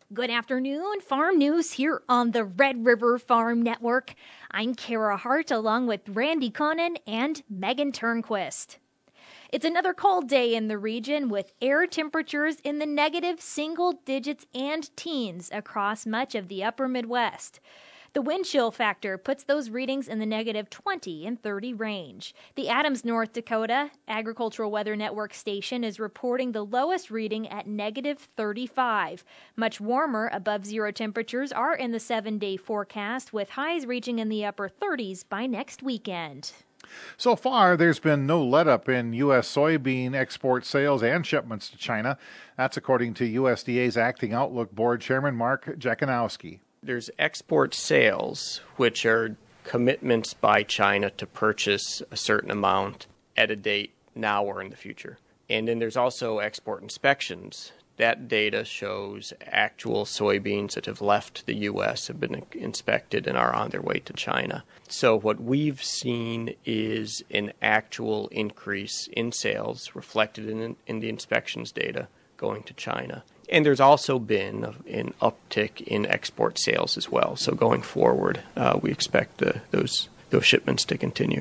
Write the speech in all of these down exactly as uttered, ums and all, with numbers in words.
Good afternoon, Farm News here on the Red River Farm Network. I'm Kara Hart along with Randy Conan and Megan Turnquist. It's another cold day in the region with air temperatures in the negative single digits and teens across much of the upper Midwest. The wind chill factor puts those readings in the negative twenty and thirty range. The Adams, North Dakota Agricultural Weather Network station is reporting the lowest reading at negative thirty-five. Much warmer above zero temperatures are in the seven-day forecast, with highs reaching in the upper thirties by next weekend. So far, there's been no let-up in U S soybean export sales and shipments to China. That's according to U S D A's Acting Outlook Board Chairman Mark Jakanowski. There's export sales, which are commitments by China to purchase a certain amount at a date now or in the future. And then there's also export inspections. That data shows actual soybeans that have left the U S have been inspected and are on their way to China. So what we've seen is an actual increase in sales reflected in, in the inspections data going to China. And there's also been an uptick in export sales as well. So going forward, uh, we expect the, those those shipments to continue.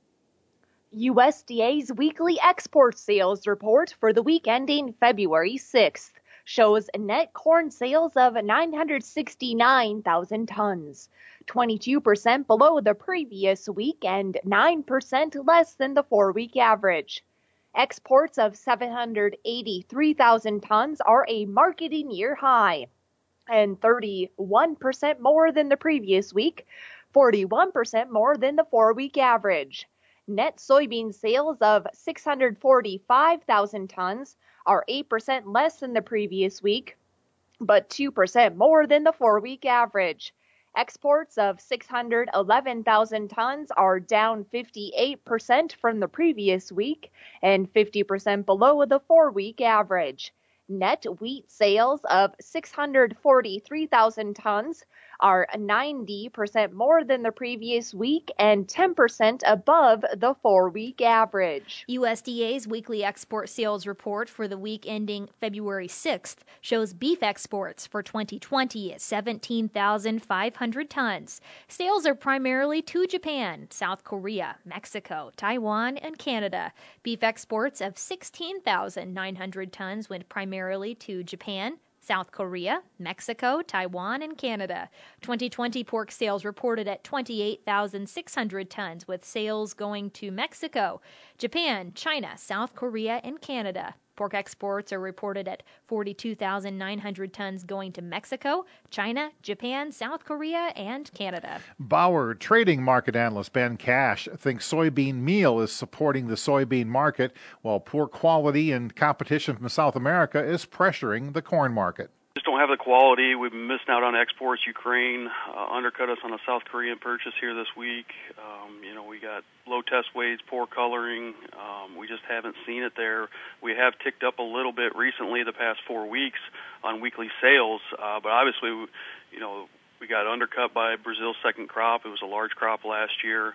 U S D A's weekly export sales report for the week ending February sixth shows net corn sales of nine hundred sixty-nine thousand tons, twenty-two percent below the previous week and nine percent less than the four-week average. Exports of seven hundred eighty-three thousand tons are a marketing year high and thirty-one percent more than the previous week, forty-one percent more than the four-week average. Net soybean sales of six hundred forty-five thousand tons are eight percent less than the previous week, but two percent more than the four-week average. Exports of six hundred eleven thousand tons are down fifty-eight percent from the previous week and fifty percent below the four-week average. Net wheat sales of six hundred forty-three thousand tons are ninety percent more than the previous week and ten percent above the four-week average. U S D A's weekly export sales report for the week ending February sixth shows beef exports for twenty twenty at seventeen thousand five hundred tons. Sales are primarily to Japan, South Korea, Mexico, Taiwan, and Canada. Beef exports of sixteen thousand nine hundred tons went primarily to Japan, South Korea, Mexico, Taiwan, and Canada. twenty twenty pork sales reported at twenty-eight thousand six hundred tons, with sales going to Mexico, Japan, China, South Korea, and Canada. Pork exports are reported at forty-two thousand nine hundred tons going to Mexico, China, Japan, South Korea, and Canada. Bauer trading market analyst Ben Cash thinks soybean meal is supporting the soybean market, while poor quality and competition from South America is pressuring the corn market. Just don't have the quality. We've been missing out on exports. Ukraine uh, undercut us on a South Korean purchase here this week. Um, you know, we got low test weights, poor coloring. Um, we just haven't seen it there. We have ticked up a little bit recently the past four weeks on weekly sales, uh, but obviously, you know, we got undercut by Brazil's second crop. It was a large crop last year.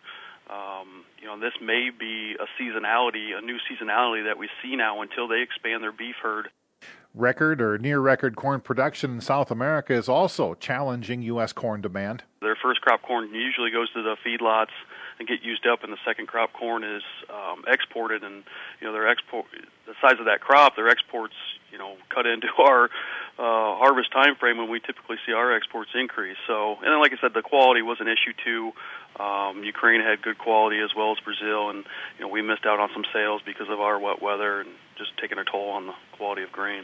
Um, you know, this may be a seasonality, a new seasonality that we see now until they expand their beef herd. Record or near-record corn production in South America is also challenging U S corn demand. Their first crop corn usually goes to the feedlots and get used up, and the second crop corn is um, exported. And you know, their export, the size of that crop, their exports, you know, cut into our uh, harvest time frame when we typically see our exports increase. So, and then, like I said, the quality was an issue too. Um, Ukraine had good quality as well as Brazil, and you know, we missed out on some sales because of our wet weather and just taking a toll on the quality of grain.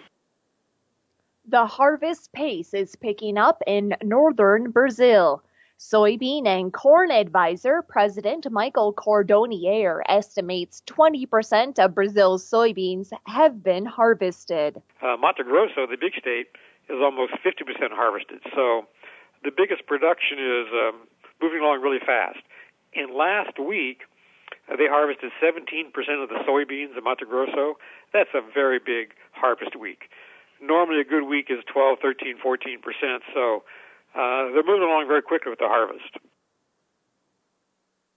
The harvest pace is picking up in northern Brazil. Soybean and Corn Advisor President Michael Cordonier estimates twenty percent of Brazil's soybeans have been harvested. Uh, Mato Grosso, the big state, is almost fifty percent harvested. So the biggest production is um, moving along really fast. And last week, uh, they harvested seventeen percent of the soybeans in Mato Grosso. That's a very big harvest week. Normally a good week is twelve, thirteen, fourteen percent, so uh, they're moving along very quickly with the harvest.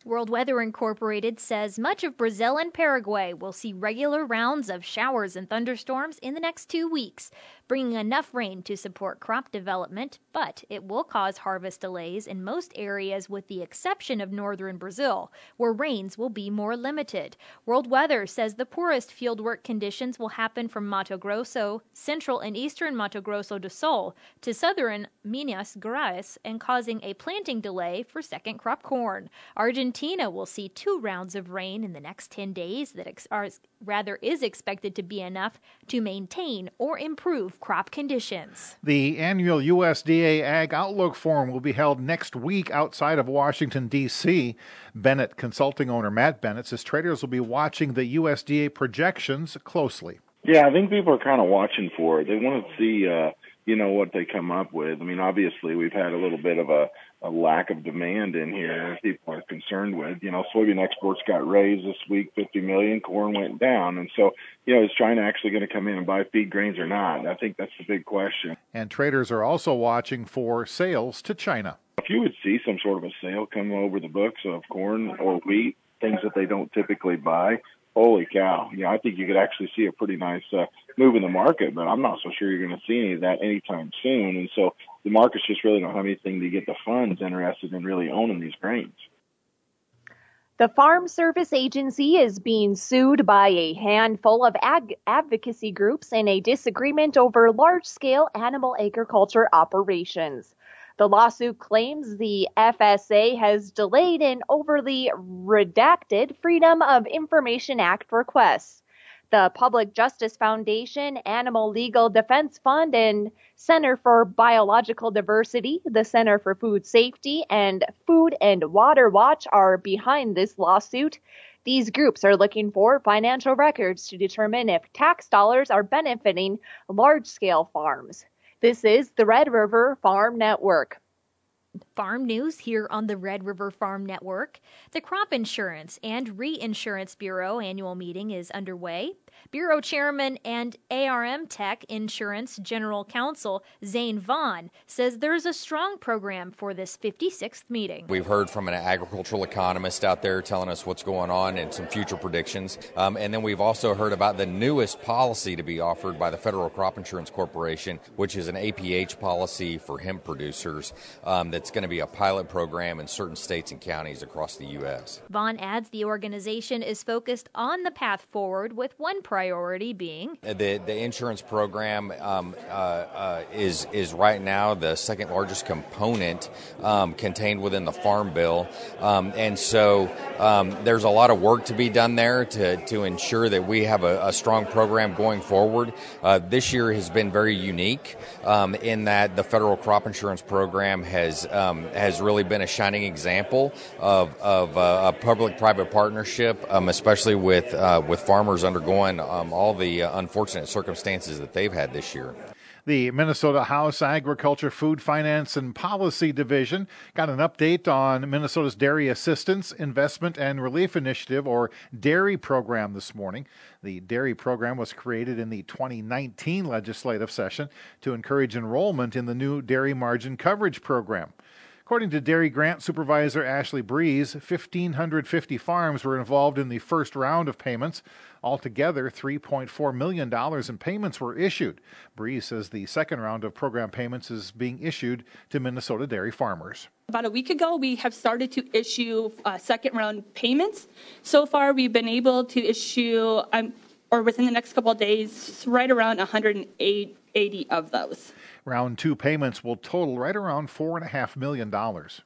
World Weather Incorporated says much of Brazil and Paraguay will see regular rounds of showers and thunderstorms in the next two weeks, bringing enough rain to support crop development, but it will cause harvest delays in most areas with the exception of northern Brazil, where rains will be more limited. World Weather says the poorest fieldwork conditions will happen from Mato Grosso, central and eastern Mato Grosso do Sul, to southern Minas Gerais, and causing a planting delay for second crop corn. Argentina will see two rounds of rain in the next ten days that ex- are, rather is expected to be enough to maintain or improve crop conditions. The annual U S D A Ag Outlook Forum will be held next week outside of Washington, D C Bennett Consulting owner Matt Bennett says traders will be watching the U S D A projections closely. Yeah, I think people are kind of watching for it. They want to see, uh, you know, what they come up with. I mean, obviously, we've had a little bit of a, a lack of demand in here people are concerned with. You know, soybean exports got raised this week, fifty million. Corn went down. And so, you know, is China actually going to come in and buy feed grains or not? I think that's the big question. And traders are also watching for sales to China. If you would see some sort of a sale come over the books of corn or wheat, things that they don't typically buy, holy cow. Yeah, I think you could actually see a pretty nice uh, move in the market, but I'm not so sure you're going to see any of that anytime soon. And so the markets just really don't have anything to get the funds interested in really owning these grains. The Farm Service Agency is being sued by a handful of ag- advocacy groups in a disagreement over large-scale animal agriculture operations. The lawsuit claims the F S A has delayed an overly redacted Freedom of Information Act requests. The Public Justice Foundation, Animal Legal Defense Fund, and Center for Biological Diversity, the Center for Food Safety, and Food and Water Watch are behind this lawsuit. These groups are looking for financial records to determine if tax dollars are benefiting large-scale farms. This is the Red River Farm Network. Farm news here on the Red River Farm Network. The Crop Insurance and Reinsurance Bureau annual meeting is underway. Bureau Chairman and A R M Tech Insurance General Counsel Zane Vaughn says there's a strong program for this fifty-sixth meeting. We've heard from an agricultural economist out there telling us what's going on and some future predictions. Um, and then we've also heard about the newest policy to be offered by the Federal Crop Insurance Corporation, which is an A P H policy for hemp producers um, that's going to be a pilot program in certain states and counties across the U S. Vaughn adds the organization is focused on the path forward, with one priority being the the insurance program um, uh, uh, is is right now the second largest component um, contained within the Farm Bill, um, and so um, there's a lot of work to be done there to to ensure that we have a, a strong program going forward. Uh, this year has been very unique um, in that the federal crop insurance program has um, has really been a shining example of of uh, a public-private partnership, um, especially with uh, with farmers undergoing Um, all the uh, unfortunate circumstances that they've had this year. The Minnesota House Agriculture, Food, Finance, and Policy Division got an update on Minnesota's Dairy Assistance, Investment, and Relief Initiative, or DARI program, this morning. The DARI program was created in the twenty nineteen legislative session to encourage enrollment in the new dairy margin coverage program. According to Dairy Grant Supervisor Ashley Breeze, one thousand five hundred fifty farms were involved in the first round of payments. Altogether, three point four million dollars in payments were issued. Breeze says the second round of program payments is being issued to Minnesota dairy farmers. About a week ago, we have started to issue uh, second round payments. So far, we've been able to issue, um, or within the next couple of days, right around one hundred eighty of those. Round two payments will total right around four point five million dollars.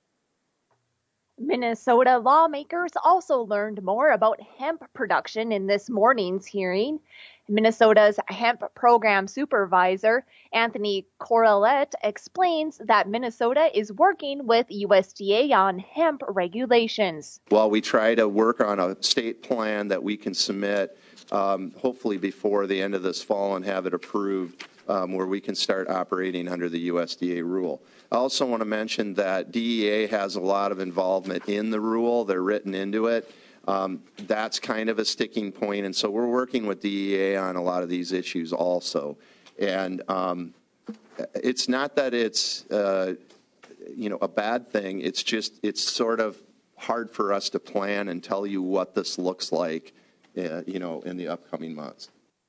Minnesota lawmakers also learned more about hemp production in this morning's hearing. Minnesota's hemp program supervisor, Anthony Correlette, explains that Minnesota is working with U S D A on hemp regulations. While we try to work on a state plan that we can submit, um, hopefully before the end of this fall, and have it approved, um, where we can start operating under the U S D A rule. I also want to mention that D E A has a lot of involvement in the rule. They're written into it. Um, that's kind of a sticking point, and so we're working with D E A on a lot of these issues also. And um, it's not that it's uh, you know a bad thing. It's just it's sort of hard for us to plan and tell you what this looks like, uh, you know, in the upcoming months.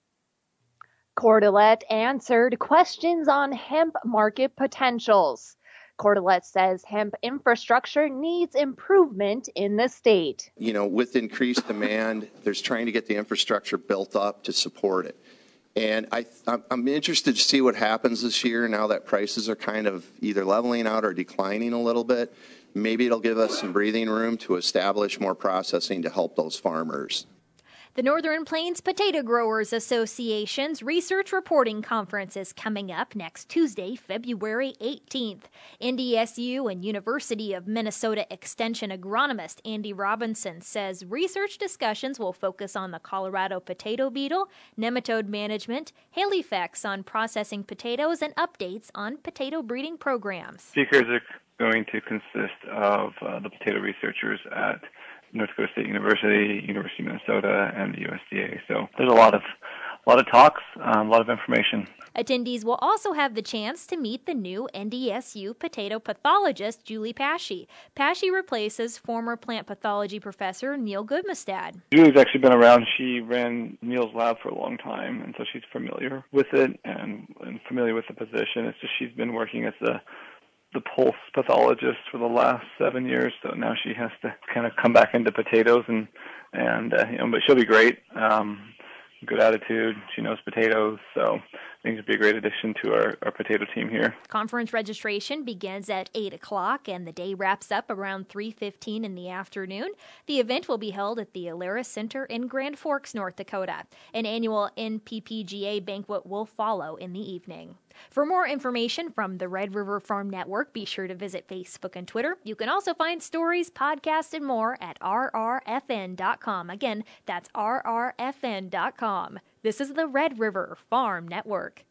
Cordelette answered questions on hemp market potentials. Cordelette says hemp infrastructure needs improvement in the state. You know, with increased demand, there's trying to get the infrastructure built up to support it. And I, I'm interested to see what happens this year now that prices are kind of either leveling out or declining a little bit. Maybe it'll give us some breathing room to establish more processing to help those farmers. The Northern Plains Potato Growers Association's Research Reporting Conference is coming up next Tuesday, February eighteenth. N D S U and University of Minnesota Extension agronomist Andy Robinson says research discussions will focus on the Colorado potato beetle, nematode management, hail effects on processing potatoes, and updates on potato breeding programs. Speakers are going to consist of uh, the potato researchers at North Dakota State University, University of Minnesota, and the U S D A. So there's a lot of a lot of talks, um, a lot of information. Attendees will also have the chance to meet the new N D S U potato pathologist, Julie Pashy. Pashy replaces former plant pathology professor Neil Goodmestad. Julie's actually been around. She ran Neil's lab for a long time, and so she's familiar with it and, and familiar with the position. It's just she's been working as the the pulse pathologist for the last seven years, so now she has to kind of come back into potatoes, and and uh, you know, but she'll be great. Um, good attitude. She knows potatoes, so I think it'd be a great addition to our, our potato team here. Conference registration begins at eight o'clock, and the day wraps up around three fifteen in the afternoon. The event will be held at the Alaris Center in Grand Forks, North Dakota. An annual N P P G A banquet will follow in the evening. For more information from the Red River Farm Network, be sure to visit Facebook and Twitter. You can also find stories, podcasts, and more at R R F N dot com. Again, that's R R F N dot com. This is the Red River Farm Network.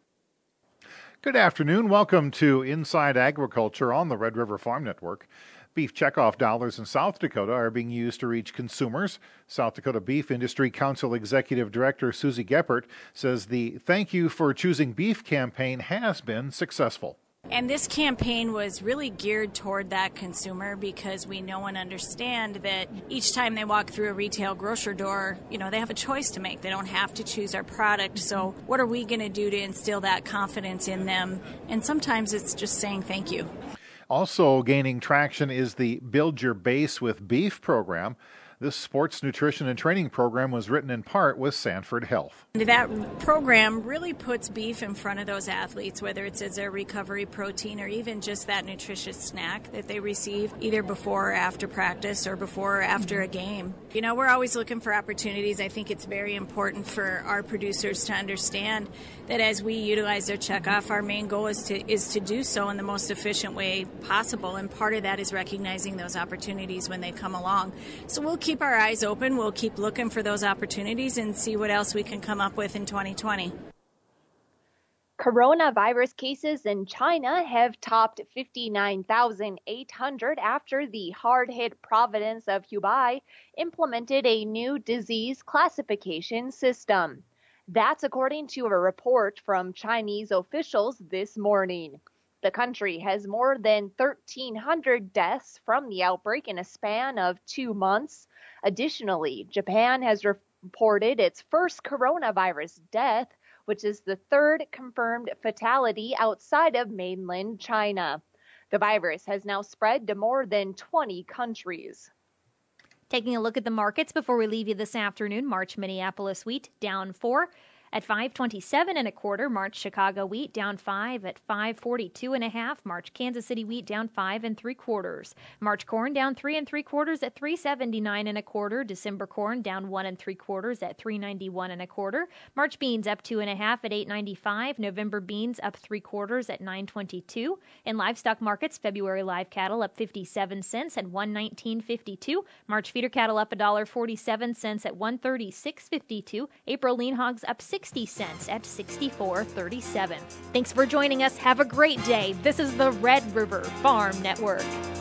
Good afternoon. Welcome to Inside Agriculture on the Red River Farm Network. Beef checkoff dollars in South Dakota are being used to reach consumers. South Dakota Beef Industry Council Executive Director Susie Geppert says the Thank You for Choosing Beef campaign has been successful. And this campaign was really geared toward that consumer because we know and understand that each time they walk through a retail grocery door, you know, they have a choice to make. They don't have to choose our product. So what are we going to do to instill that confidence in them? And sometimes it's just saying thank you. Also gaining traction is the Build Your Base with Beef program. This sports nutrition and training program was written in part with Sanford Health. That program really puts beef in front of those athletes, whether it's as a recovery protein or even just that nutritious snack that they receive either before or after practice or before or after a game. You know, we're always looking for opportunities. I think it's very important for our producers to understand that as we utilize their checkoff, our main goal is to is to do so in the most efficient way possible. And part of that is recognizing those opportunities when they come along. So we'll keep our eyes open. We'll keep looking for those opportunities and see what else we can come up with in twenty twenty. Coronavirus cases in China have topped fifty-nine thousand eight hundred after the hard-hit province of Hubei implemented a new disease classification system. That's according to a report from Chinese officials this morning. The country has more than thirteen hundred deaths from the outbreak in a span of two months. Additionally, Japan has reported its first coronavirus death, which is the third confirmed fatality outside of mainland China. The virus has now spread to more than twenty countries. Taking a look at the markets before we leave you this afternoon, March Minneapolis wheat down four at five twenty-seven and a quarter. March Chicago wheat down five at five forty-two and a half. March Kansas City wheat down five and three quarters. March corn down three and three quarters at three seventy-nine and a quarter. December corn down one and three quarters at three ninety-one and a quarter. March beans up two and a half at eight ninety-five. November beans up three quarters at nine twenty-two. In livestock markets, February live cattle up fifty-seven cents at one nineteen fifty-two. March feeder cattle up one dollar forty-seven cents at one thirty-six fifty-two. April lean hogs up sixty cents at sixty-four thirty-seven. Thanks for joining us. Have a great day. This is the Red River Farm Network.